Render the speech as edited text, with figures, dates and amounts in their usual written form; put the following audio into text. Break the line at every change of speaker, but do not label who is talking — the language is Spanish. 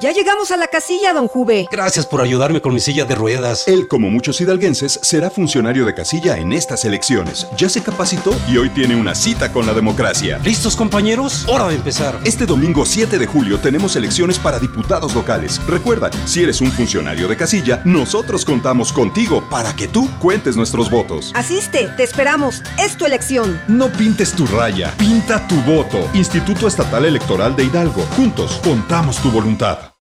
Ya llegamos a la casilla, don Juve.
Gracias por ayudarme con mi silla de ruedas.
Él, como muchos hidalguenses, será funcionario de casilla en estas elecciones. Ya se capacitó y hoy tiene una cita con la democracia.
¿Listos, compañeros? Hora de empezar.
Este domingo 7 de julio tenemos elecciones para diputados locales. Recuerda, si eres un funcionario de casilla, nosotros contamos contigo para que tú cuentes nuestros votos.
Asiste, te esperamos. Es tu elección.
No pintes tu raya, pinta tu voto. Instituto Estatal Electoral de Hidalgo. Juntos, contamos tu voluntad.